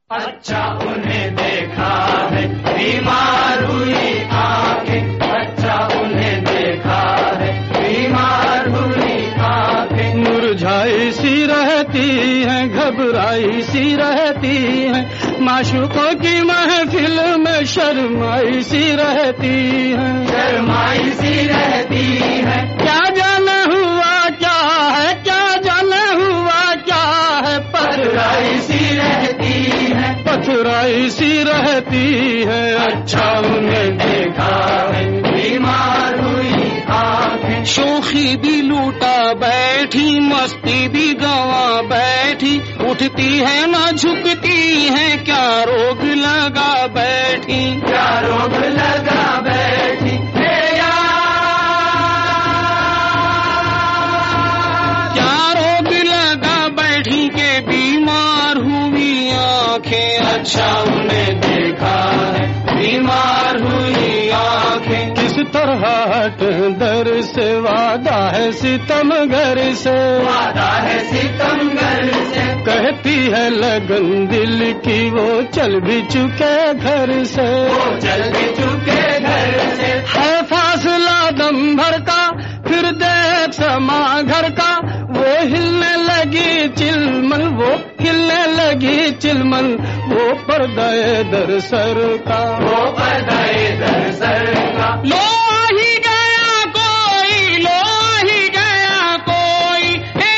اچھا انہیں دیکھا ہے بیمار ہوئی آنکھیں، اچھا انہیں دیکھا ہے بیمار ہوئی آنکھیں، مرجھائی سی رہتی ہیں، گھبرائی سی رہتی ہیں، معشوقوں کی محفل میں شرمائی سی رہتی ہیں، شرمائی سی رہتی ہے، کیا جانے ہوا کیا ہے، کیا جانے ہوا کیا ہے، پتھرائی سی رہتی ہے، پتھرائی سی رہتی ہے، اچھا انہیں دیکھا ہے بیمار ہوئی آنکھیں، شوخی بھی لوٹا بیٹھی، مستی بھی گواں بیٹھی، اٹھتی ہے نہ جھکتی ہے، کیا روگ لگا بیٹھی، کیا روگ لگا بیٹھی، کیا روگ لگا بیٹھی کہ بیمار ہوئی آنکھیں، اچھا انہیں دیکھا ہے بیمار ہوئی آنکھیں، کس طرح ہٹ در سے وعدہ ہے ستم گر سے، وعدہ ہے ستم گر سے، کہتی ہے لگن دل کی وہ چل بھی چکے گھر سے، وہ چل بھی چکے گھر سے، ہے فاصلہ دم بھر کا، پھر دیکھ سما گھر کا، وہ ہلنے لگی چلمن، وہ ہلنے لگی چلمن، وہ پردہ در سر کا، وہ پردہ در سر کا، لو ہی گیا کوئی، لو ہی گیا کوئی، اے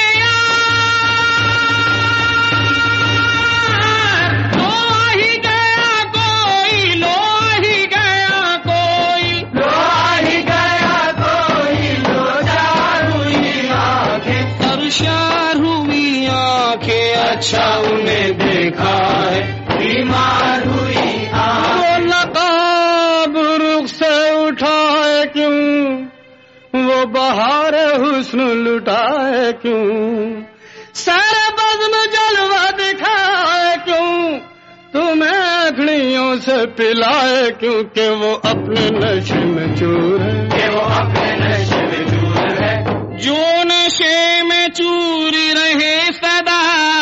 یار، لو ہی گیا کوئی، لو ہی گیا کوئی، لو ہی گیا کوئی، لو چار ہوئی آنکھیں، سرشار ہوئی آنکھیں، اچھا انہیں دیکھا ہے بیمار ہوئی آنکھیں، وہ نقاب رخ سے اٹھائے کیوں، وہ بہار حسن لٹائے کیوں، سارے بزم جلوہ دکھائے کیوں، تمہیں اکھڑیوں سے پلائے کیوں، کہ وہ اپنے نشے میں چور ہے، کہ وہ اپنے نشے میں چور ہے، جو نشے میں چور رہے سدا،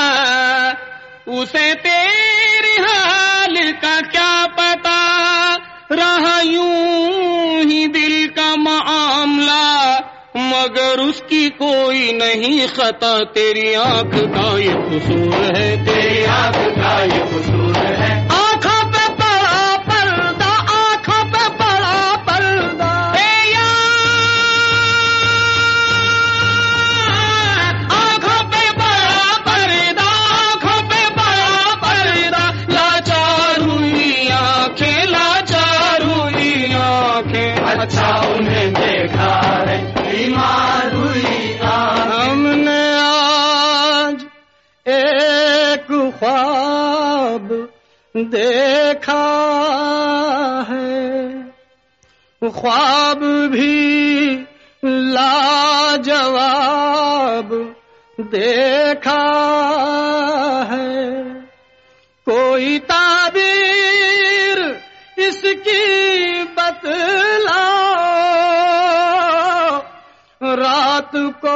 اسے تیری حال کا کیا پتا، رہا یوں ہی دل کا معاملہ، مگر اس کی کوئی نہیں خطا، تیری آنکھ کا یہ قصور ہے، تیری آنکھ کا یہ قصور ہے، آنکھوں پہ پڑا پردہ، آنکھوں پہ پڑا پردہ، اے یار، آنکھوں پہ پڑا پردہ، آنکھوں پہ پڑا پردہ، لاچار ہوئی آنکھیں، لاچار ہوئی آنکھیں، اچھا انہیں دیکھا ہے بیمار ہوئی آنکھیں، ہم نے آج ایک خواب دیکھا ہے، خواب بھی لاجواب دیکھا ہے، کوئی تعبیر اس کی بتلا، رات کو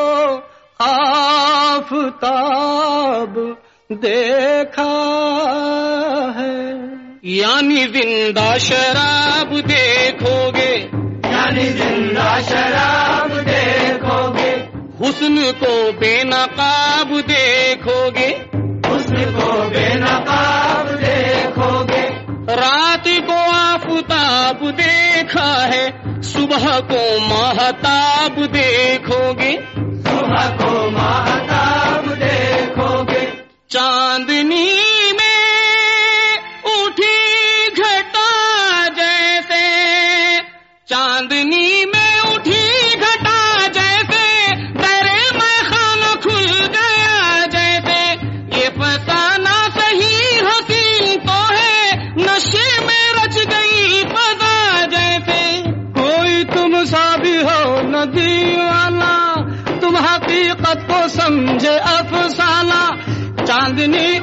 آفتاب دیکھا ہے، یعنی زندہ شراب دیکھو گے، یعنی زندہ شراب دیکھو گے، حسن کو بے نقاب دیکھو گے، حسن کو بے نقاب دیکھو گے، رات کو آفتاب دیکھا ہے، صبح کو ماہتاب دیکھو گے، صبح کو ماہتاب دیکھو گے، چاندنی میں اٹھی گھٹا جیسے، چاندنی میں اٹھی گھٹا جیسے، درے میں خانہ کھل گیا جیسے، یہ فسانہ صحیح حسین تو ہے، نشے میں رچ گئی فضا جیسے، کوئی تم سا بھی ہو نہ دیوانہ، تم حقیقت کو سمجھے افسانہ، چاندنی